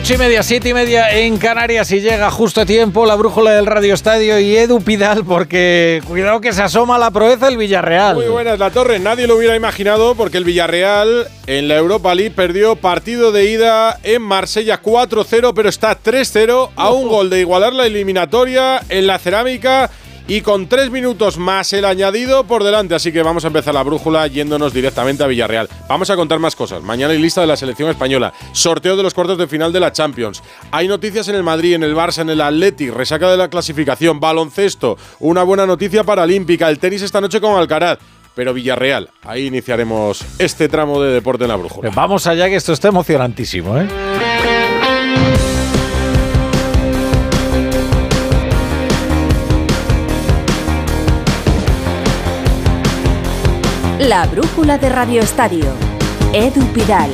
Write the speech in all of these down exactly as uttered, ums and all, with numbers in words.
Ocho y media, siete y media en Canarias y llega justo a tiempo la brújula del Radio Estadio y Edu Pidal, porque cuidado que se asoma la proeza el Villarreal. Muy buenas, La Torre. Nadie lo hubiera imaginado porque el Villarreal en la Europa League perdió partido de ida en Marsella cuatro cero, pero está tres cero a un gol de igualar la eliminatoria en la Cerámica y con tres minutos más el añadido por delante. Así que vamos a empezar la brújula yéndonos directamente a Villarreal. Vamos a contar más cosas. Mañana hay lista de la selección española, sorteo de los cuartos de final de la Champions. Hay noticias en el Madrid, en el Barça, en el Athletic, resaca de la clasificación, baloncesto, una buena noticia paralímpica, el tenis esta noche con Alcaraz. Pero Villarreal, ahí iniciaremos este tramo de deporte en la brújula. Vamos allá, que esto está emocionantísimo, ¿eh? La brújula de Radio Estadio. Edu Pidal.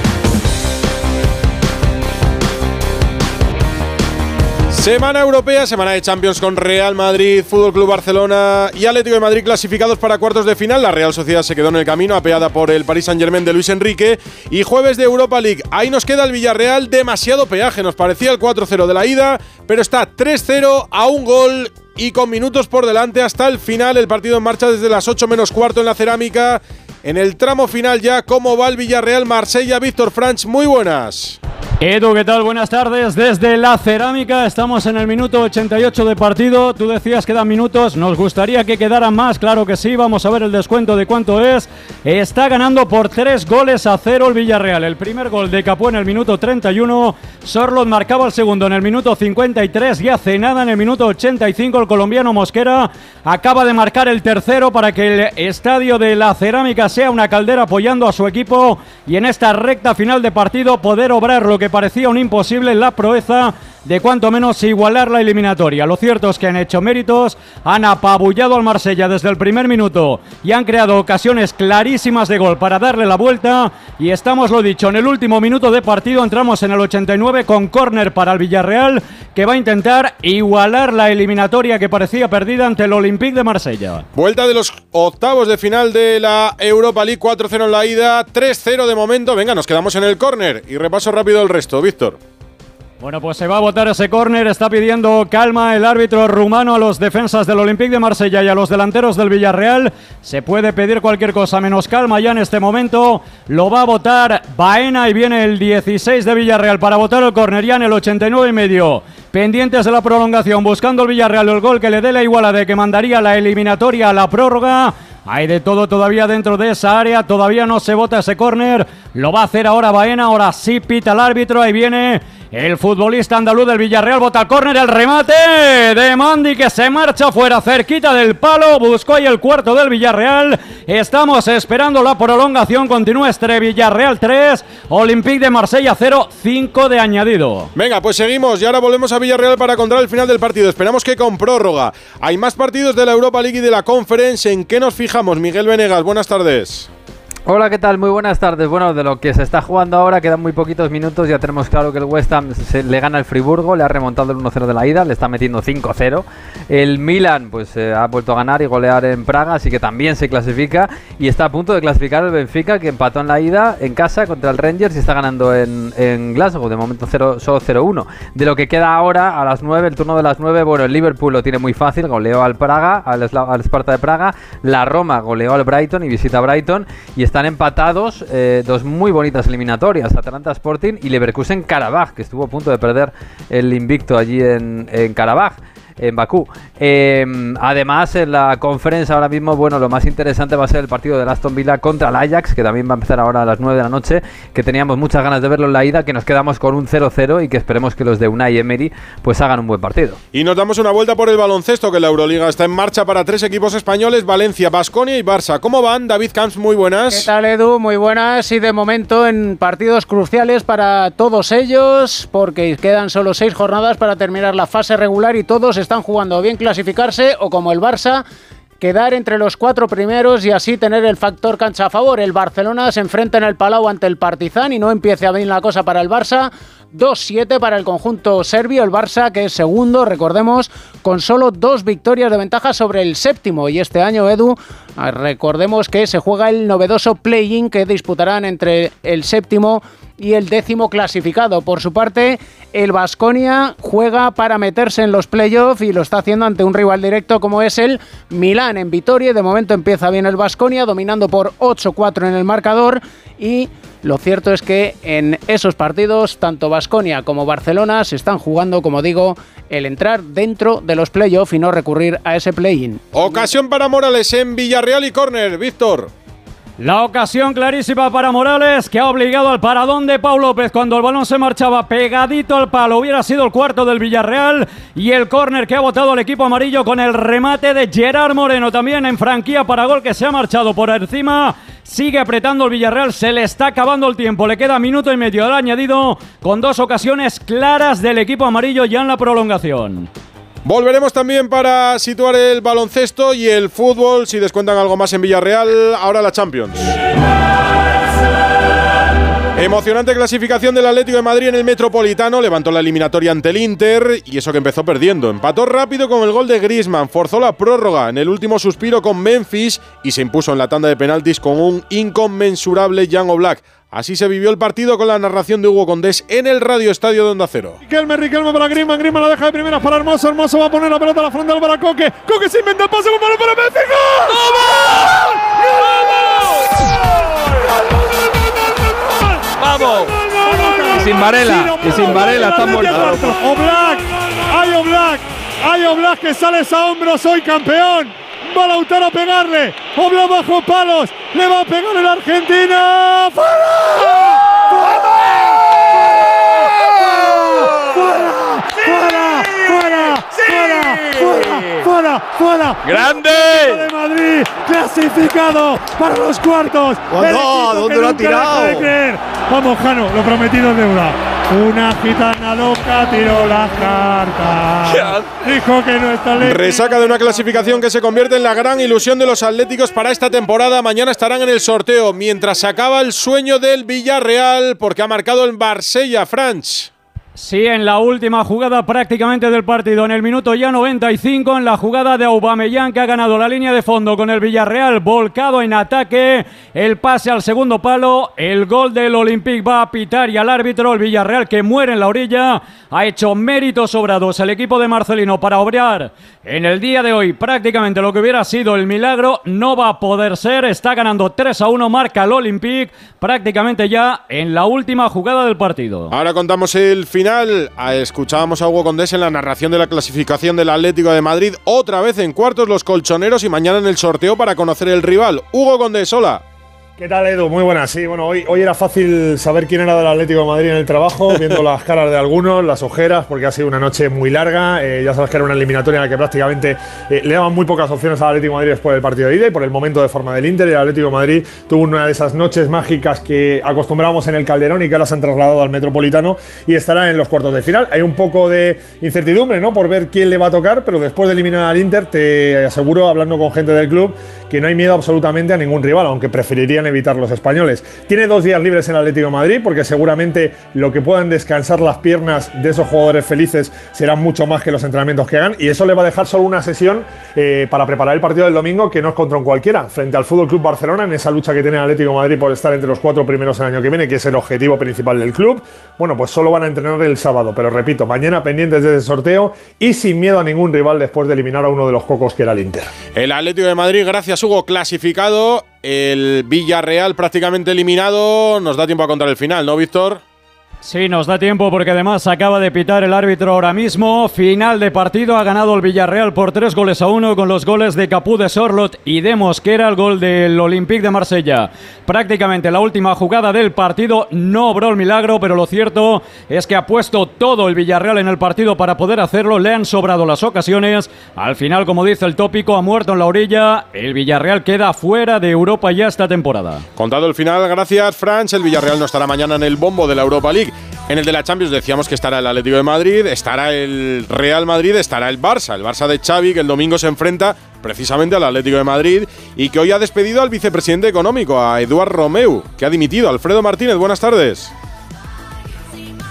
Semana europea, semana de Champions con Real Madrid, Fútbol Club Barcelona y Atlético de Madrid clasificados para cuartos de final. La Real Sociedad se quedó en el camino, apeada por el Paris Saint-Germain de Luis Enrique. Y jueves de Europa League, ahí nos queda el Villarreal, demasiado peaje. Nos parecía el cuatro cero de la ida, pero está tres cero a un gol y con minutos por delante hasta el final. El partido en marcha desde las ocho menos cuarto en la Cerámica. En el tramo final ya, ¿cómo va el Villarreal Marsella? Víctor Franch, muy buenas. Edu, ¿qué tal? Buenas tardes desde la Cerámica. Estamos en el minuto ochenta y ocho de partido. Tú decías que dan minutos. Nos gustaría que quedaran más. Claro que sí. Vamos a ver el descuento de cuánto es. Está ganando por tres goles a cero el Villarreal. El primer gol de Capó en el minuto treinta y uno. Sorloth marcaba el segundo en el minuto cincuenta y tres. Y hace nada en el minuto ochenta y cinco el colombiano Mosquera acaba de marcar el tercero para que el estadio de la Cerámica sea una caldera apoyando a su equipo. Y en esta recta final de partido poder obrar lo que parecía un imposible, la proeza de cuanto menos igualar la eliminatoria. Lo cierto es que han hecho méritos, han apabullado al Marsella desde el primer minuto y han creado ocasiones clarísimas de gol para darle la vuelta. Y estamos, lo dicho, en el último minuto de partido. Entramos en el ochenta y nueve con córner para el Villarreal, que va a intentar igualar la eliminatoria que parecía perdida ante el Olympique de Marsella. Vuelta de los octavos de final de la Europa League, cuatro cero en la ida, tres cero de momento. Venga, nos quedamos en el córner y repaso rápido el resto, Víctor. Bueno, pues se va a votar ese córner. Está pidiendo calma el árbitro rumano a los defensas del Olympique de Marsella y a los delanteros del Villarreal. Se puede pedir cualquier cosa menos calma ya en este momento. Lo va a votar Baena y viene el dieciséis de Villarreal para votar el córner ya en el ochenta y nueve y medio. Pendientes de la prolongación, buscando el Villarreal el gol que le dé la iguala de que mandaría la eliminatoria a la prórroga. Hay de todo todavía dentro de esa área. Todavía no se vota ese córner. Lo va a hacer ahora Baena. Ahora sí pita el árbitro. Ahí viene el futbolista andaluz del Villarreal. Vota el córner. El remate de Mandi, que se marcha fuera, cerquita del palo. Buscó ahí el cuarto del Villarreal. Estamos esperando la prolongación. Continúa este Villarreal tres, Olympique de Marsella cero, cinco de añadido. Venga, pues seguimos y ahora volvemos a Villarreal para contar el final del partido. Esperamos que con prórroga. Hay más partidos de la Europa League y de la Conference. ¿En qué nos fijamos? Miguel Venegas, buenas tardes. Hola, ¿qué tal? Muy buenas tardes. Bueno, de lo que se está jugando ahora, quedan muy poquitos minutos. Ya tenemos claro que el West Ham se, le gana al Friburgo, le ha remontado el uno cero de la ida, le está metiendo cinco cero. El Milan pues eh, ha vuelto a ganar y golear en Praga, así que también se clasifica. Y está a punto de clasificar el Benfica, que empató en la ida en casa contra el Rangers y está ganando en, en Glasgow, de momento cero, solo cero uno. De lo que queda ahora, a las nueve, el turno de las nueve, bueno, el Liverpool lo tiene muy fácil, goleó al Praga, al, al Sparta de Praga. La Roma goleó al Brighton y visita a Brighton y están empatados eh, dos muy bonitas eliminatorias, Atalanta Sporting y Leverkusen Karabaj, que estuvo a punto de perder el invicto allí en, en Karabaj, en Bakú. Eh, además, en la conferencia ahora mismo, bueno, lo más interesante va a ser el partido del Aston Villa contra el Ajax, que también va a empezar ahora a las nueve de la noche, que teníamos muchas ganas de verlo en la ida, que nos quedamos con un cero cero y que esperemos que los de Unai Emery pues hagan un buen partido. Y nos damos una vuelta por el baloncesto, que la Euroliga está en marcha para tres equipos españoles: Valencia, Baskonia y Barça. ¿Cómo van? David Camps, muy buenas. ¿Qué tal, Edu? Muy buenas, y de momento en partidos cruciales para todos ellos, porque quedan solo seis jornadas para terminar la fase regular y todos están jugando o bien clasificarse o, como el Barça, quedar entre los cuatro primeros y así tener el factor cancha a favor. El Barcelona se enfrenta en el Palau ante el Partizan y no empieza bien la cosa para el Barça. dos siete para el conjunto serbio, el Barça, que es segundo, recordemos, con solo dos victorias de ventaja sobre el séptimo. Y este año, Edu, recordemos que se juega el novedoso play-in que disputarán entre el séptimo y el décimo clasificado. Por su parte, el Baskonia juega para meterse en los playoffs y lo está haciendo ante un rival directo como es el Milán en Vitoria. De momento empieza bien el Baskonia, dominando por ocho cuatro en el marcador, y lo cierto es que en esos partidos tanto Baskonia como Barcelona se están jugando, como digo, el entrar dentro de los playoffs y no recurrir a ese play-in. Ocasión para Morales en Villarreal y córner, Víctor. La ocasión clarísima para Morales, que ha obligado al paradón de Pau López cuando el balón se marchaba pegadito al palo. Hubiera sido el cuarto del Villarreal, y el córner que ha botado el equipo amarillo con el remate de Gerard Moreno, también en franquía para gol, que se ha marchado por encima. Sigue apretando el Villarreal, se le está acabando el tiempo, le queda minuto y medio al añadido, con dos ocasiones claras del equipo amarillo ya en la prolongación. Volveremos también para situar el baloncesto y el fútbol, si descuentan algo más en Villarreal. Ahora la Champions. Emocionante clasificación del Atlético de Madrid en el Metropolitano. Levantó la eliminatoria ante el Inter, y eso que empezó perdiendo. Empató rápido con el gol de Griezmann, forzó la prórroga en el último suspiro con Memphis y se impuso en la tanda de penaltis con un inconmensurable Jan Oblak. Así se vivió el partido con la narración de Hugo Condés en el Radio Estadio de Onda Cero. Riquelme, Riquelme para Griezmann, Griezmann la deja de primeras para Hermoso, Hermoso va a poner la pelota a la frontal para Coque, Coque se inventa el pase, un balón para Messi, ¡gol! ¡Vamos! Y sin Varela, y sin Varela, está muerto. Oblak, hay Oblak, hay Oblak que sale a hombros, soy campeón. Va Lautaro a pegarle, Oblak bajo palos, le va a pegar el Argentina. ¡Fuera! ¡Fuera! ¡Fuera! ¡Fuera! ¡Fuera! ¡Fuera! ¡Fuera! ¡Fuera! ¡Grande! De Madrid, clasificado para los cuartos. ¡No! ¿Dónde lo ha tirado? Vamos, Jano, lo prometido es deuda. Una gitana loca tiró las cartas. Dijo que no está lejos. Resaca de una clasificación que se convierte en la gran ilusión de los atléticos para esta temporada. Mañana estarán en el sorteo, mientras se acaba el sueño del Villarreal, porque ha marcado el Marsella, Franch. Sí, en la última jugada prácticamente del partido, en el minuto ya noventa y cinco, en la jugada de Aubameyang, que ha ganado la línea de fondo con el Villarreal volcado en ataque, el pase al segundo palo, el gol del Olympique va a pitar, y al árbitro, el Villarreal, que muere en la orilla, ha hecho méritos sobrados el equipo de Marcelino para obrar en el día de hoy prácticamente lo que hubiera sido el milagro. No va a poder ser, está ganando tres a uno, marca el Olympique prácticamente ya en la última jugada del partido. Ahora contamos el final. Escuchábamos a Hugo Condés en la narración de la clasificación del Atlético de Madrid. Otra vez en cuartos los colchoneros, y mañana en el sorteo para conocer el rival. Hugo Condés, hola. ¿Qué tal, Edu? Muy buenas. Sí, bueno, hoy, hoy era fácil saber quién era del Atlético de Madrid en el trabajo, viendo las caras de algunos, las ojeras, porque ha sido una noche muy larga. Eh, ya sabes que era una eliminatoria en la que prácticamente eh, le daban muy pocas opciones al Atlético de Madrid después del partido de ida y por el momento de forma del Inter. El Atlético de Madrid tuvo una de esas noches mágicas que acostumbrábamos en el Calderón y que ahora se han trasladado al Metropolitano y estará en los cuartos de final. Hay un poco de incertidumbre, ¿no?, por ver quién le va a tocar, pero después de eliminar al Inter, te aseguro, hablando con gente del club, que no hay miedo absolutamente a ningún rival, aunque preferirían evitar los españoles. Tiene dos días libres en el Atlético de Madrid, porque seguramente lo que puedan descansar las piernas de esos jugadores felices será mucho más que los entrenamientos que hagan, y eso le va a dejar solo una sesión eh, para preparar el partido del domingo, que no es contra un cualquiera, frente al Fútbol Club Barcelona, en esa lucha que tiene el Atlético de Madrid por estar entre los cuatro primeros el año que viene, que es el objetivo principal del club. Bueno, pues solo van a entrenar el sábado, pero repito, mañana pendientes de ese sorteo y sin miedo a ningún rival después de eliminar a uno de los cocos que era el Inter. El Atlético de Madrid, gracias Hugo, clasificado. El Villarreal prácticamente eliminado. Nos da tiempo a contar el final, ¿no, Víctor? Sí, nos da tiempo porque además acaba de pitar el árbitro ahora mismo. Final de partido, ha ganado el Villarreal por tres goles a uno con los goles de Capú, de Sorlot y de Mosquera, el gol del Olympique de Marsella. Prácticamente la última jugada del partido, no obró el milagro, pero lo cierto es que ha puesto todo el Villarreal en el partido para poder hacerlo. Le han sobrado las ocasiones. Al final, como dice el tópico, ha muerto en la orilla. El Villarreal queda fuera de Europa ya esta temporada. Contado el final, gracias, Franch. El Villarreal no estará mañana en el bombo de la Europa League. En el de la Champions decíamos que estará el Atlético de Madrid, estará el Real Madrid, estará el Barça, el Barça de Xavi, que el domingo se enfrenta precisamente al Atlético de Madrid y que hoy ha despedido al vicepresidente económico, a Eduard Romeu, que ha dimitido. Alfredo Martínez, buenas tardes.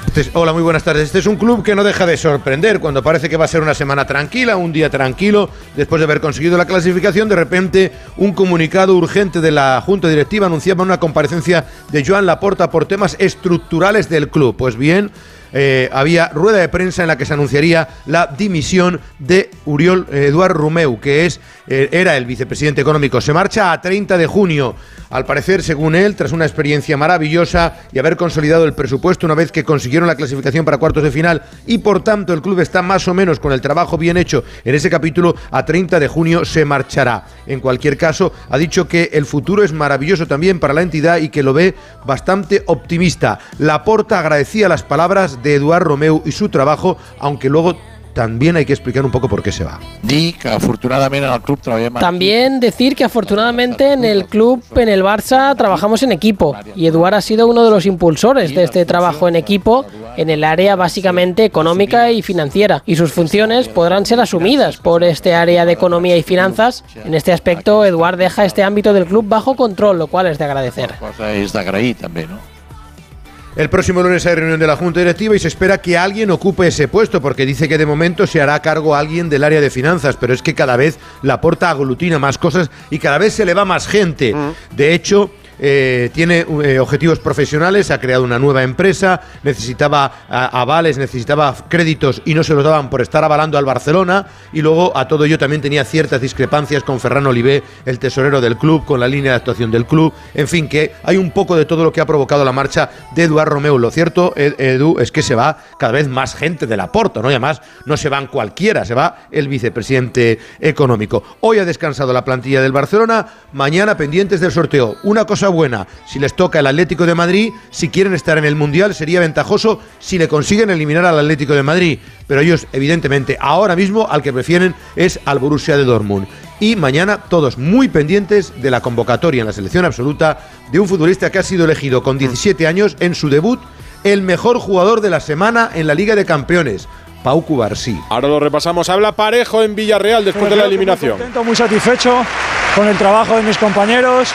Este es, hola, muy buenas tardes. Este es un club que no deja de sorprender. Cuando parece que va a ser una semana tranquila, un día tranquilo, después de haber conseguido la clasificación, de repente un comunicado urgente de la Junta Directiva anunciaba una comparecencia de Joan Laporta por temas estructurales del club. Pues bien, Eh, había rueda de prensa en la que se anunciaría la dimisión de Oriol eh, Eduard Romeu, que es eh, era el vicepresidente económico. Se marcha a treinta de junio, al parecer, según él, tras una experiencia maravillosa y haber consolidado el presupuesto una vez que consiguieron la clasificación para cuartos de final, y por tanto el club está más o menos con el trabajo bien hecho en ese capítulo. A treinta de junio se marchará. En cualquier caso, ha dicho que el futuro es maravilloso también para la entidad y que lo ve bastante optimista. Laporta agradecía las palabras de Eduard Romeu y su trabajo, aunque luego también hay que explicar un poco por qué se va. Dir que afortunadamente en el club trabajamos. También decir que afortunadamente en el club, en el Barça, trabajamos en equipo, y Eduard ha sido uno de los impulsores de este trabajo en equipo en el área básicamente económica y financiera, y sus funciones podrán ser asumidas por este área de economía y finanzas. En este aspecto, Eduard deja este ámbito del club bajo control, lo cual es de agradecer. Es de agrair también, ¿no? El próximo lunes hay reunión de la Junta Directiva y se espera que alguien ocupe ese puesto, porque dice que de momento se hará cargo a alguien del área de finanzas, pero es que cada vez Laporta aglutina más cosas y cada vez se le va más gente. Mm. De hecho, Eh, tiene eh, objetivos profesionales, ha creado una nueva empresa, necesitaba a, avales, necesitaba créditos y no se los daban por estar avalando al Barcelona, y luego a todo ello también tenía ciertas discrepancias con Ferran Olivé, el tesorero del club, con la línea de actuación del club. En fin, que hay un poco de todo lo que ha provocado la marcha de Eduard Romeu. Lo cierto, Edu, es que se va cada vez más gente de Laporta, ¿no? Y además no se van cualquiera, se va el vicepresidente económico. Hoy ha descansado la plantilla del Barcelona, mañana pendientes del sorteo. Una cosa buena, si les toca el Atlético de Madrid, si quieren estar en el Mundial, sería ventajoso si le consiguen eliminar al Atlético de Madrid, pero ellos evidentemente ahora mismo al que prefieren es al Borussia de Dortmund. Y mañana todos muy pendientes de la convocatoria en la selección absoluta de un futbolista que ha sido elegido con diecisiete años en su debut el mejor jugador de la semana en la Liga de Campeones, Pau Cubarsí. Ahora lo repasamos. Habla Parejo en Villarreal después pues de la eliminación. Muy contento, muy satisfecho con el trabajo de mis compañeros,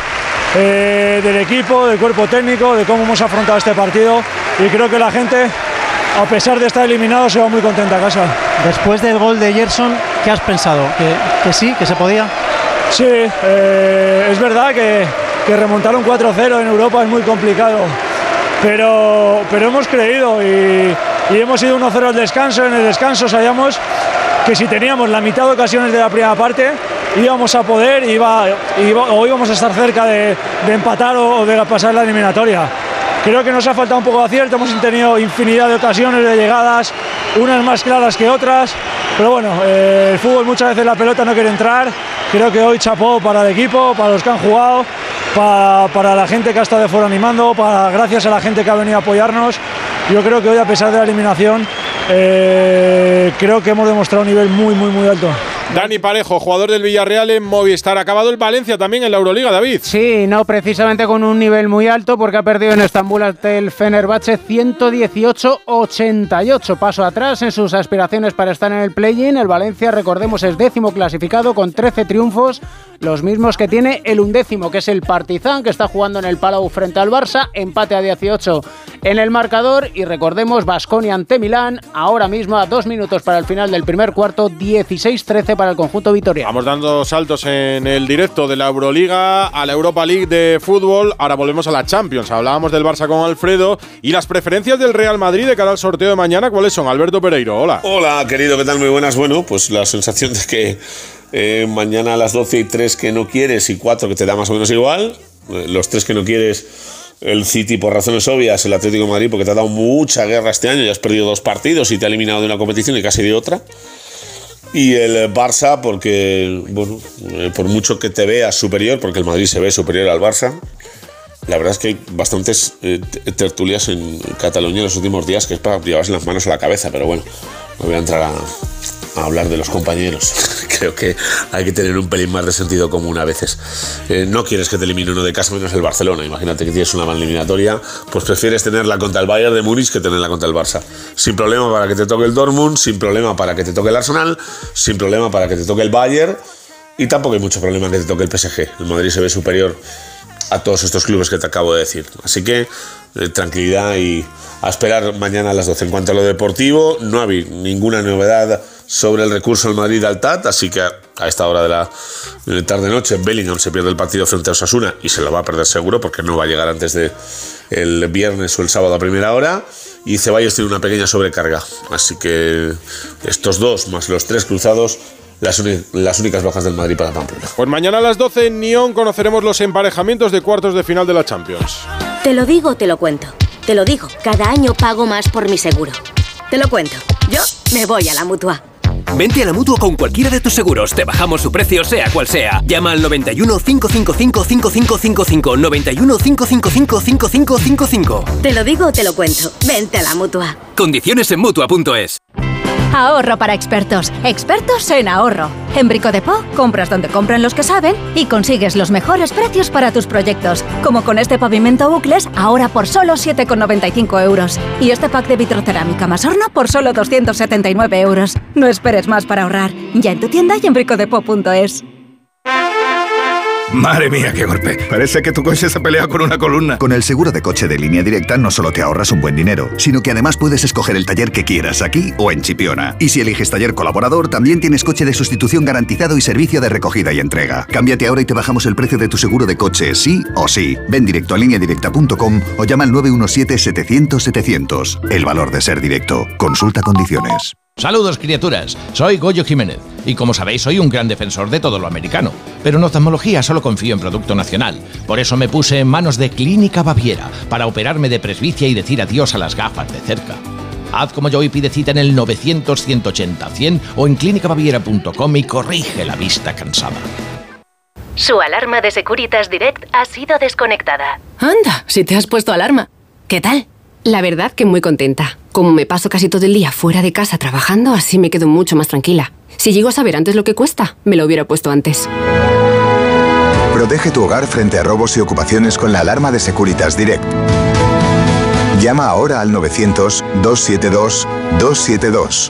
eh, del equipo, del cuerpo técnico, de cómo hemos afrontado este partido, y creo que la gente, a pesar de estar eliminado, se va muy contenta a casa. Después del gol de Gerson, ¿qué has pensado? ¿Que, que sí, que se podía? Sí, eh, es verdad que, que remontar un cuatro cero en Europa es muy complicado, pero, pero hemos creído y, y hemos ido uno cero al descanso. En el descanso sabíamos que si teníamos la mitad de ocasiones de la primera parte íbamos a poder iba, iba, o íbamos a estar cerca de, de empatar o, o de pasar la eliminatoria. Creo que nos ha faltado un poco de acierto, hemos tenido infinidad de ocasiones, de llegadas, unas más claras que otras, pero bueno, eh, el fútbol muchas veces la pelota no quiere entrar. Creo que hoy chapó para el equipo, para los que han jugado, para, para la gente que ha estado de fuera animando, para, gracias a la gente que ha venido a apoyarnos. Yo creo que hoy, a pesar de la eliminación, eh, creo que hemos demostrado un nivel muy, muy, muy alto. Dani Parejo, jugador del Villarreal en Movistar. Ha acabado el Valencia también en la Euroliga, David. Sí, no precisamente con un nivel muy alto, porque ha perdido en Estambul ante el Fenerbahce ciento dieciocho a ochenta y ocho. Paso atrás en sus aspiraciones para estar en el play-in. El Valencia, recordemos, es décimo clasificado con trece triunfos, los mismos que tiene el undécimo, que es el Partizan, que está jugando en el Palau frente al Barça. Empate a dieciocho en el marcador, y recordemos, Baskonia ante Milán, ahora mismo a dos minutos para el final del primer cuarto, dieciséis trece para el conjunto vitoriano. Vamos dando saltos en el directo de la Euroliga a la Europa League de fútbol. Ahora volvemos a la Champions. Hablábamos del Barça con Alfredo y las preferencias del Real Madrid de cara al sorteo de mañana. ¿Cuáles son? Alberto Pereiro, hola. Hola, querido, ¿qué tal? Muy buenas. Bueno, pues la sensación de que eh, mañana a las doce y tres que no quieres y cuatro que te da más o menos igual. Eh, los tres que no quieres, el City por razones obvias, el Atlético de Madrid porque te ha dado mucha guerra este año y has perdido dos partidos y te ha eliminado de una competición y casi de otra. Y el Barça porque, bueno, eh, por mucho que te veas superior, porque el Madrid se ve superior al Barça, la verdad es que hay bastantes eh, tertulias en Cataluña en los últimos días que es para llevarse las manos a la cabeza, pero bueno, no voy a entrar a, a hablar de los compañeros. Creo que hay que tener un pelín más de sentido común a veces. Eh, no quieres que te elimine uno de casa menos el Barcelona. Imagínate que tienes una mala eliminatoria, pues prefieres tenerla contra el Bayern de Múnich que tenerla contra el Barça. Sin problema para que te toque el Dortmund, sin problema para que te toque el Arsenal, sin problema para que te toque el Bayern, y tampoco hay mucho problema que te toque el P S G. El Madrid se ve superior a todos estos clubes que te acabo de decir. Así que eh, tranquilidad y a esperar mañana a las doce. En cuanto a lo deportivo, no ha habido ninguna novedad sobre el recurso del Madrid al T A T, así que a esta hora de la tarde-noche Bellingham se pierde el partido frente a Osasuna y se lo va a perder seguro porque no va a llegar antes de el viernes o el sábado a primera hora, y Ceballos tiene una pequeña sobrecarga, así que estos dos más los tres cruzados Las, las únicas bajas del Madrid para Pamplona. Pues mañana a las doce en Nyon conoceremos los emparejamientos de cuartos de final de la Champions. Te lo digo, te lo cuento. Te lo digo, cada año pago más por mi seguro. Te lo cuento. Yo me voy a la Mutua. Vente a la Mutua con cualquiera de tus seguros. Te bajamos su precio, sea cual sea. Llama al noventa y uno, cinco cinco cinco, cinco cinco cinco cinco. noventa y uno, cinco cinco cinco, cinco cinco cinco cinco. Te lo digo, te lo cuento. Vente a la Mutua. Condiciones en Mutua punto es. Ahorro para expertos. Expertos en ahorro. En Brico Depot compras donde compran los que saben y consigues los mejores precios para tus proyectos. Como con este pavimento bucles, ahora por solo siete con noventa y cinco euros. Y este pack de vitrocerámica más horno por solo doscientos setenta y nueve euros. No esperes más para ahorrar. Ya en tu tienda y en brico depot punto es. Madre mía, qué golpe. Parece que tu coche se pelea con una columna. Con el seguro de coche de Línea Directa no solo te ahorras un buen dinero, sino que además puedes escoger el taller que quieras, aquí o en Chipiona. Y si eliges taller colaborador, también tienes coche de sustitución garantizado y servicio de recogida y entrega. Cámbiate ahora y te bajamos el precio de tu seguro de coche, sí o sí. Ven directo a línea directa punto com o llama al nueve uno siete, setecientos, setecientos. El valor de ser directo. Consulta condiciones. Saludos, criaturas. Soy Goyo Jiménez y, como sabéis, soy un gran defensor de todo lo americano. Pero en oftalmología solo confío en producto nacional. Por eso me puse en manos de Clínica Baviera para operarme de presbicia y decir adiós a las gafas de cerca. Haz como yo y pide cita en el novecientos, ciento ochenta, cien o en clínica baviera punto com y corrige la vista cansada. Su alarma de Securitas Direct ha sido desconectada. Anda, si te has puesto alarma. ¿Qué tal? La verdad que muy contenta. Como me paso casi todo el día fuera de casa trabajando, así me quedo mucho más tranquila. Si llego a saber antes lo que cuesta, me lo hubiera puesto antes. Protege tu hogar frente a robos y ocupaciones con la alarma de Securitas Direct. Llama ahora al novecientos, doscientos setenta y dos, doscientos setenta y dos.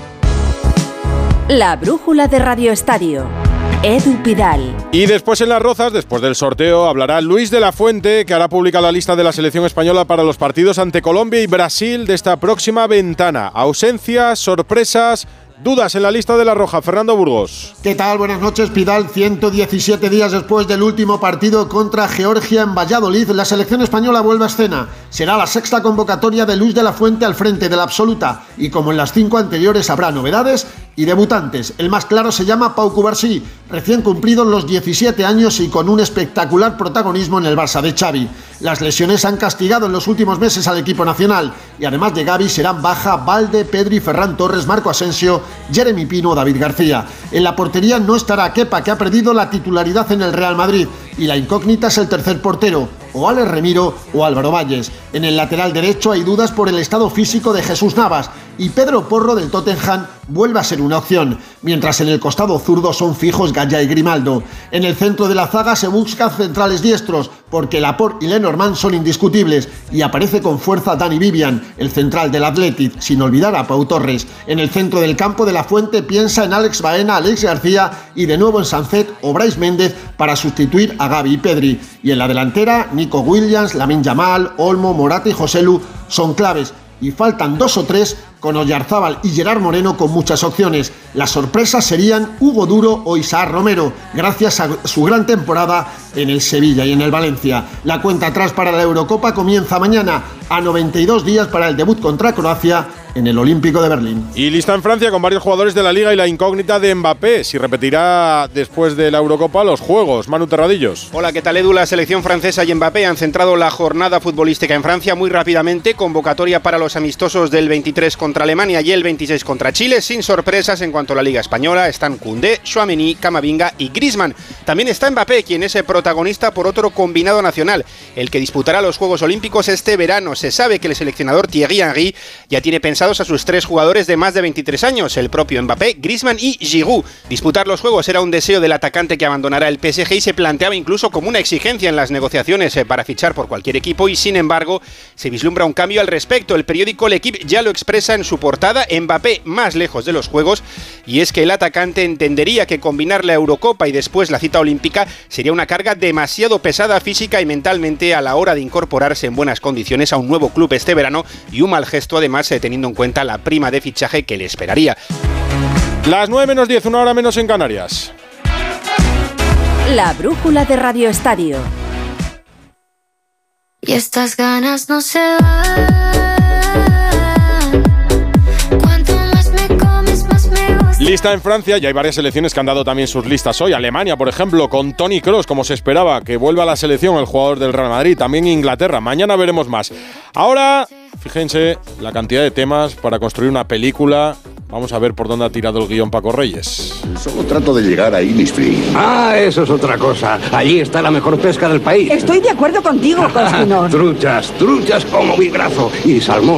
La brújula de Radio Estadio. Edu Pidal. Y después en Las Rozas, después del sorteo, hablará Luis de la Fuente, que hará pública la lista de la selección española para los partidos ante Colombia y Brasil de esta próxima ventana. Ausencias, sorpresas, dudas en la lista de La Roja. Fernando Burgos. ¿Qué tal? Buenas noches, Pidal. ciento diecisiete días después del último partido contra Georgia en Valladolid, la selección española vuelve a escena. Será la sexta convocatoria de Luis de la Fuente al frente de la absoluta. Y como en las cinco anteriores habrá novedades y debutantes. El más claro se llama Pau Cubarsí, recién cumplidos los diecisiete años y con un espectacular protagonismo en el Barça de Xavi. Las lesiones han castigado en los últimos meses al equipo nacional y además de Gavi serán baja Valde, Pedri, Ferran Torres, Marco Asensio, Jeremy Pino o David García. En la portería no estará Kepa, que ha perdido la titularidad en el Real Madrid, y la incógnita es el tercer portero, o Alex Remiro o Álvaro Valles. En el lateral derecho hay dudas por el estado físico de Jesús Navas y Pedro Porro del Tottenham vuelve a ser una opción, mientras en el costado zurdo son fijos Gaya y Grimaldo. En el centro de la zaga se buscan centrales diestros, porque Laporte y Lenormand son indiscutibles, y aparece con fuerza Dani Vivian, el central del Athletic, sin olvidar a Pau Torres. En el centro del campo de la Fuente piensa en Alex Baena, Alex García y de nuevo en Sancet o Brais Méndez para sustituir a Gavi y Pedri. Y en la delantera, Nico Williams, Lamine Yamal, Olmo, Morata y Joselu son claves. Y faltan dos o tres con Oyarzábal y Gerard Moreno con muchas opciones. Las sorpresas serían Hugo Duro o Isaac Romero, gracias a su gran temporada en el Sevilla y en el Valencia. La cuenta atrás para la Eurocopa comienza mañana, a noventa y dos días para el debut contra Croacia en el Olímpico de Berlín. Y lista en Francia con varios jugadores de la Liga y la incógnita de Mbappé, si repetirá después de la Eurocopa los Juegos. Manu Terradillos. Hola, ¿qué tal, Edu? La selección francesa y Mbappé han centrado la jornada futbolística en Francia muy rápidamente. Convocatoria para los amistosos del veintitrés contra Alemania y el veintiséis contra Chile, sin sorpresas en cuanto a la Liga Española. Están Koundé, Tchouaméni, Camavinga y Griezmann. También está Mbappé, quien es el protagonista por otro combinado nacional, el que disputará los Juegos Olímpicos este verano. Se sabe que el seleccionador Thierry Henry ya tiene pensado traspasado a sus tres jugadores de más de veintitrés años, el propio Mbappé, Griezmann y Giroud. Disputar los juegos era un deseo del atacante que abandonará el P S G y se planteaba incluso como una exigencia en las negociaciones para fichar por cualquier equipo, y sin embargo se vislumbra un cambio al respecto. El periódico L'Equipe ya lo expresa en su portada: Mbappé más lejos de los juegos, y es que el atacante entendería que combinar la Eurocopa y después la cita olímpica sería una carga demasiado pesada física y mentalmente a la hora de incorporarse en buenas condiciones a un nuevo club este verano, y un mal gesto además eh, teniendo en cuenta la prima de fichaje que le esperaría. Las nueve menos diez, una hora menos en Canarias. La brújula de Radio Estadio. Y estas ganas no se van. Cuanto más me comes, más me gusta. Lista en Francia, y hay varias selecciones que han dado también sus listas hoy. Alemania, por ejemplo, con Toni Kroos, como se esperaba, que vuelva a la selección el jugador del Real Madrid. También Inglaterra. Mañana veremos más. Ahora, fíjense la cantidad de temas para construir una película. Vamos a ver por dónde ha tirado el guión Paco Reyes. Solo trato de llegar a Innisfree. Ah, eso es otra cosa. Allí está la mejor pesca del país. Estoy de acuerdo contigo, Costinor. Truchas, truchas como mi brazo y salmón.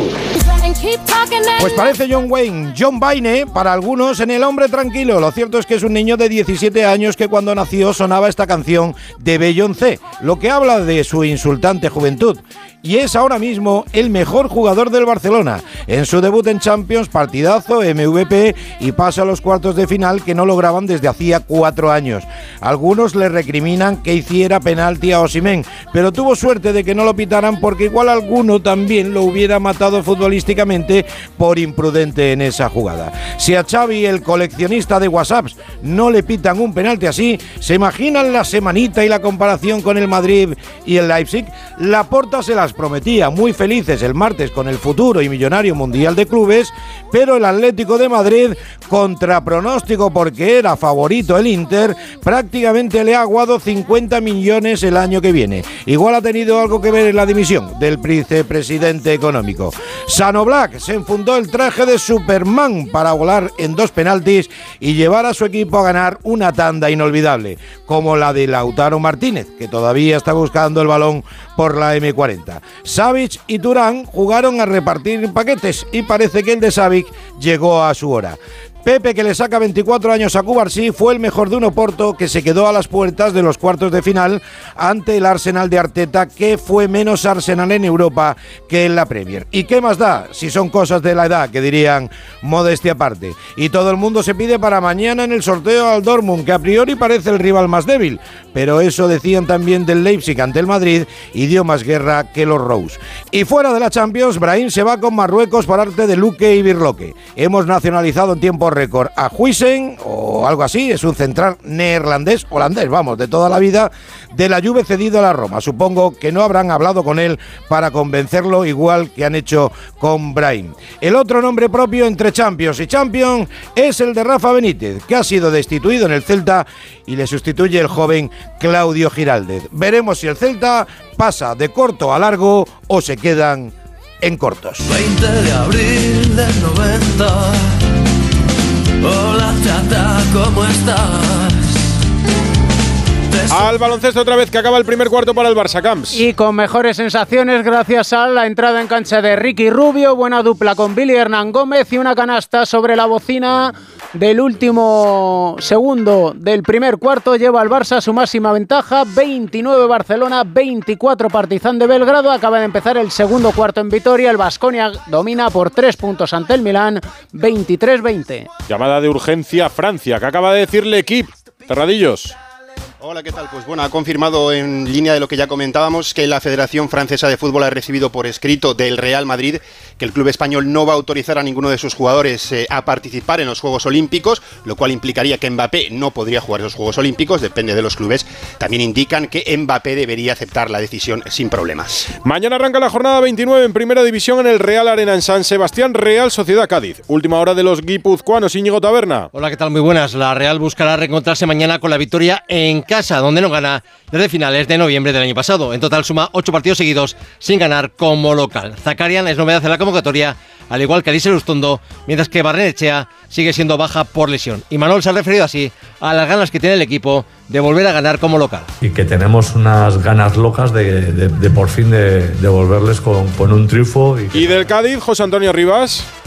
Pues parece John Wayne, John Wayne, para algunos en El hombre tranquilo. Lo cierto es que es un niño de diecisiete años que cuando nació sonaba esta canción de Beyoncé, lo que habla de su insultante juventud. Y es ahora mismo el mejor jugador del Barcelona. En su debut en Champions, partidazo, M V P, y pasa a los cuartos de final que no lograban desde hacía cuatro años. Algunos le recriminan que hiciera penalti a Osimhen, pero tuvo suerte de que no lo pitaran porque igual alguno también lo hubiera matado futbolísticamente por imprudente en esa jugada. Si a Xavi, el coleccionista de WhatsApps, no le pitan un penalti así, ¿se imaginan la semanita y la comparación con el Madrid y el Leipzig? Laporta se las prometía muy felices el martes con el futuro y millonario mundial de clubes, pero el Atlético de Madrid, contra pronóstico porque era favorito el Inter, prácticamente le ha aguado cincuenta millones el año que viene. Igual ha tenido algo que ver en la dimisión del vicepresidente económico. Sano Black se enfundó el traje de Superman para volar en dos penaltis y llevar a su equipo a ganar una tanda inolvidable, como la de Lautaro Martínez, que todavía está buscando el balón por la eme cuarenta. Savic y Turán jugaron a repartir paquetes y parece que el de Savic llegó a su hora. Pepe, que le saca veinticuatro años a Cubarsí, fue el mejor de un Oporto que se quedó a las puertas de los cuartos de final ante el Arsenal de Arteta, que fue menos Arsenal en Europa que en la Premier. ¿Y qué más da si son cosas de la edad, que dirían modestia aparte? Y todo el mundo se pide para mañana en el sorteo al Dortmund, que a priori parece el rival más débil, pero eso decían también del Leipzig ante el Madrid y dio más guerra que los Rose. Y fuera de la Champions, Brahim se va con Marruecos por arte de Luque y Birloque. Hemos nacionalizado en tiempo récord a Huijsen o algo así, es un central neerlandés, holandés, vamos, de toda la vida, de la Juve cedido a la Roma. Supongo que no habrán hablado con él para convencerlo, igual que han hecho con Brahim. El otro nombre propio entre Champions y Champions es el de Rafa Benítez, que ha sido destituido en el Celta y le sustituye el joven Claudio Giraldez. Veremos si el Celta pasa de corto a largo o se quedan en cortos. veinte de abril del noventa. Hola chata, ¿cómo estás? Al baloncesto otra vez, que acaba el primer cuarto para el Barça Camps. Y con mejores sensaciones gracias a la entrada en cancha de Ricky Rubio, buena dupla con Billy Hernán Gómez y una canasta sobre la bocina del último segundo del primer cuarto. Lleva al Barça su máxima ventaja, veintinueve Barcelona, veinticuatro Partizan de Belgrado. Acaba de empezar el segundo cuarto en Vitoria. El Baskonia domina por tres puntos ante el Milán, veintitrés veinte. Llamada de urgencia a Francia, que acaba de decir L'Equipe. Terradillos. Hola, ¿qué tal? Pues bueno, ha confirmado en línea de lo que ya comentábamos que la Federación Francesa de Fútbol ha recibido por escrito del Real Madrid que el club español no va a autorizar a ninguno de sus jugadores eh, a participar en los Juegos Olímpicos, lo cual implicaría que Mbappé no podría jugar los Juegos Olímpicos, depende de los clubes. También indican que Mbappé debería aceptar la decisión sin problemas. Mañana arranca la jornada veintinueve en Primera División en el Real Arena en San Sebastián, Real Sociedad Cádiz. Última hora de los guipuzcoanos, Íñigo Taberna. Hola, ¿qué tal? Muy buenas. La Real buscará reencontrarse mañana con la victoria en casa, donde no gana desde finales de noviembre del año pasado. En total suma ocho partidos seguidos sin ganar como local. Zakarian es novedad en la convocatoria, al igual que Alice Lustondo, mientras que Barrenechea sigue siendo baja por lesión. Y Manol se ha referido así a las ganas que tiene el equipo de volver a ganar como local. Y que tenemos unas ganas locas de, de, de por fin de, de volverles con, con un triunfo. Y, y del Cádiz, José Antonio Rivas.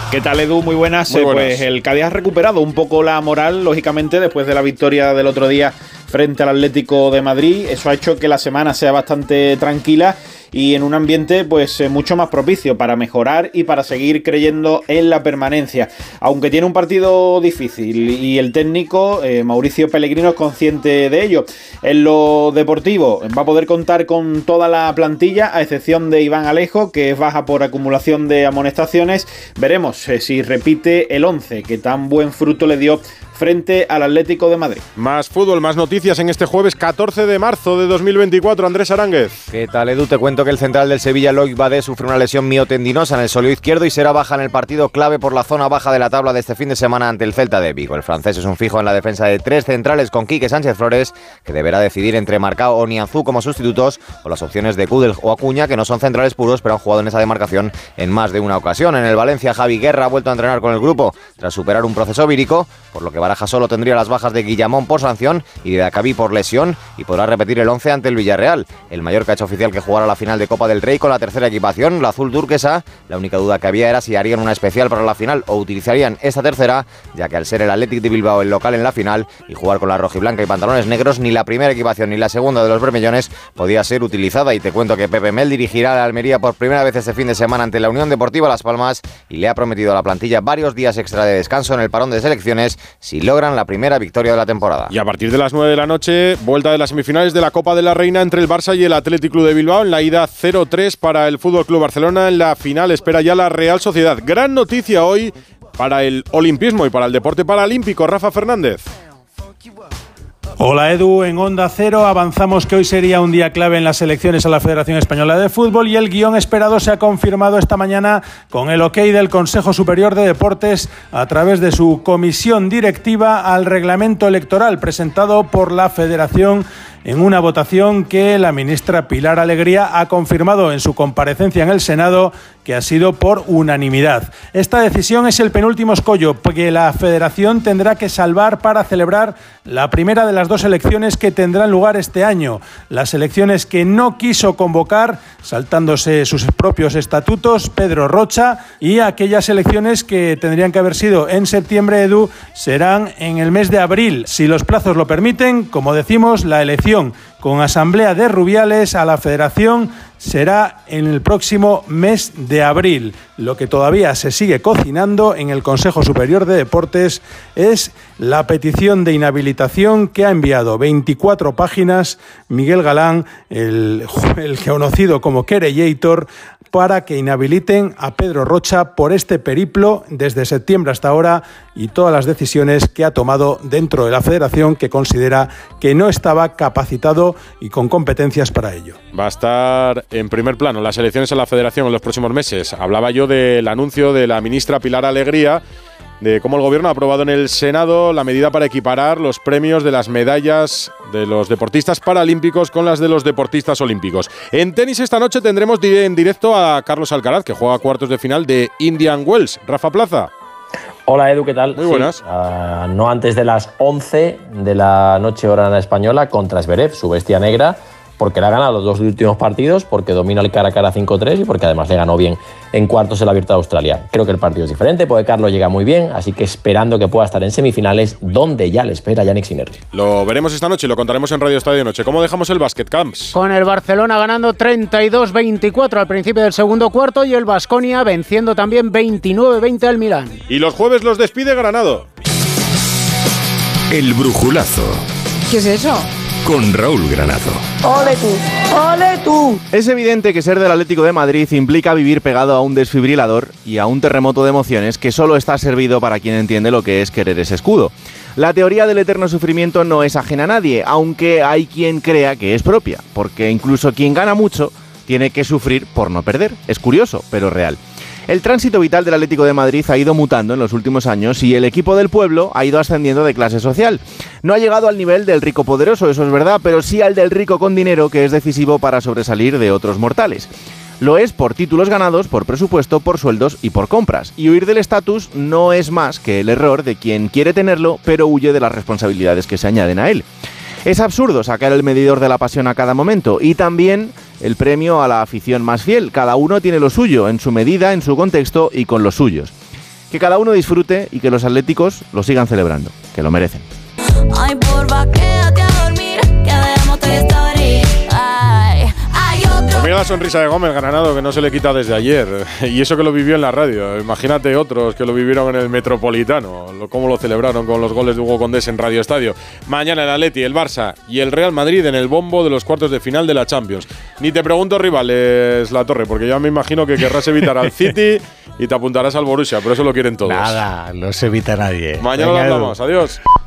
¿Qué tal, Edu? Muy buenas. Muy buenas. Pues el Cádiz ha recuperado un poco la moral, lógicamente, después de la victoria del otro día frente al Atlético de Madrid. Eso ha hecho que la semana sea bastante tranquila y en un ambiente pues mucho más propicio para mejorar y para seguir creyendo en la permanencia. Aunque tiene un partido difícil y el técnico eh, Mauricio Pellegrino es consciente de ello. En lo deportivo va a poder contar con toda la plantilla, a excepción de Iván Alejo, que es baja por acumulación de amonestaciones. Veremos eh, si repite el once, que tan buen fruto le dio frente al Atlético de Madrid. Más fútbol, más noticias en este jueves catorce de marzo de dos mil veinticuatro. Andrés Aránguez. ¿Qué tal, Edu? Te cuento que el central del Sevilla, Loic Badé, sufre una lesión miotendinosa en el sóleo izquierdo y será baja en el partido clave por la zona baja de la tabla de este fin de semana ante el Celta de Vigo. El francés es un fijo en la defensa de tres centrales con Quique Sánchez Flores, que deberá decidir entre Marcao o Nianzú como sustitutos, o las opciones de Kudel o Acuña, que no son centrales puros, pero han jugado en esa demarcación en más de una ocasión. En el Valencia, Javi Guerra ha vuelto a entrenar con el grupo tras superar un proceso vírico, por lo que Baraja solo tendría las bajas de Guillamón por sanción y de Acabí por lesión, y podrá repetir el once ante el Villarreal. El Mallorca ha hecho oficial que jugará la final de Copa del Rey con la tercera equipación, la azul turquesa. La única duda que había era si harían una especial para la final o utilizarían esta tercera, ya que al ser el Athletic de Bilbao el local en la final y jugar con la rojiblanca y pantalones negros, ni la primera equipación ni la segunda de los bermellones podía ser utilizada. Y te cuento que Pepe Mel dirigirá a la Almería por primera vez este fin de semana ante la Unión Deportiva Las Palmas y le ha prometido a la plantilla varios días extra de descanso en el parón de selecciones si logran la primera victoria de la temporada. Y a partir de las nueve de la noche, vuelta de las semifinales de la Copa de la Reina entre el Barça y el Athletic Club de Bilbao. En la ida cero tres para el Fútbol Club Barcelona. En la final espera ya la Real Sociedad. Gran noticia hoy para el olimpismo y para el deporte paralímpico. Rafa Fernández. Hola, Edu, en Onda Cero avanzamos que hoy sería un día clave en las elecciones a la Federación Española de Fútbol y el guión esperado se ha confirmado esta mañana con el ok del Consejo Superior de Deportes a través de su comisión directiva al reglamento electoral presentado por la Federación en una votación que la ministra Pilar Alegría ha confirmado en su comparecencia en el Senado que ha sido por unanimidad. Esta decisión es el penúltimo escollo que la Federación tendrá que salvar para celebrar la primera de las dos elecciones que tendrán lugar este año. Las elecciones que no quiso convocar, saltándose sus propios estatutos, Pedro Rocha, y aquellas elecciones que tendrían que haber sido en septiembre, Edu, serán en el mes de abril. Si los plazos lo permiten, como decimos, la elección con asamblea de Rubiales a la Federación será en el próximo mes de abril. Lo que todavía se sigue cocinando en el Consejo Superior de Deportes es la petición de inhabilitación que ha enviado veinticuatro páginas Miguel Galán, el, el conocido como querellator, para que inhabiliten a Pedro Rocha por este periplo desde septiembre hasta ahora y todas las decisiones que ha tomado dentro de la Federación, que considera que no estaba capacitado y con competencias para ello. Va a estar en primer plano las elecciones a la Federación en los próximos meses. Hablaba yo del anuncio de la ministra Pilar Alegría de cómo el Gobierno ha aprobado en el Senado la medida para equiparar los premios de las medallas de los deportistas paralímpicos con las de los deportistas olímpicos. En tenis esta noche tendremos en directo a Carlos Alcaraz, que juega cuartos de final de Indian Wells. Rafa Plaza. Hola, Edu, ¿qué tal? Muy buenas. Sí, uh, no antes de las once de la noche hora española contra Zverev, su bestia negra, porque le ha ganado los dos últimos partidos, porque domina el cara a cara cinco tres y porque además le ganó bien en cuartos en la Abierto de Australia. Creo que el partido es diferente, porque Carlos llega muy bien, así que esperando que pueda estar en semifinales, donde ya le espera Yannick Sinner. Lo veremos esta noche y lo contaremos en Radio Estadio Noche. ¿Cómo dejamos el básquet, Camps? Con el Barcelona ganando treinta y dos veinticuatro al principio del segundo cuarto y el Baskonia venciendo también veintinueve veinte al Milán. Y los jueves los despide Granado. El brujulazo. ¿Qué es eso? Con Raúl Granado. ¡Ole tú! ¡Ole tú! Es evidente que ser del Atlético de Madrid implica vivir pegado a un desfibrilador y a un terremoto de emociones que solo está servido para quien entiende lo que es querer ese escudo. La teoría del eterno sufrimiento no es ajena a nadie, aunque hay quien crea que es propia, porque incluso quien gana mucho tiene que sufrir por no perder. Es curioso, pero real. El tránsito vital del Atlético de Madrid ha ido mutando en los últimos años y el equipo del pueblo ha ido ascendiendo de clase social. No ha llegado al nivel del rico poderoso, eso es verdad, pero sí al del rico con dinero, que es decisivo para sobresalir de otros mortales. Lo es por títulos ganados, por presupuesto, por sueldos y por compras. Y huir del estatus no es más que el error de quien quiere tenerlo, pero huye de las responsabilidades que se añaden a él. Es absurdo sacar el medidor de la pasión a cada momento y también el premio a la afición más fiel. Cada uno tiene lo suyo, en su medida, en su contexto y con los suyos. Que cada uno disfrute y que los atléticos lo sigan celebrando, que lo merecen. Ay, porfa, quédate a dormir, que veamos Toy Story. Ay, hay otro. Pues mira la sonrisa de Gómez Granado, que no se le quita desde ayer. Y eso que lo vivió en la radio. Imagínate otros que lo vivieron en el Metropolitano. Lo, cómo lo celebraron con los goles de Hugo Condés en Radio Estadio. Mañana el Atleti, el Barça y el Real Madrid en el bombo de los cuartos de final de la Champions. Ni te pregunto rivales, La Torre, porque ya me imagino que querrás evitar al City y te apuntarás al Borussia. Por eso lo quieren todos. Nada, no se evita a nadie. Mañana lo hablamos. Adiós.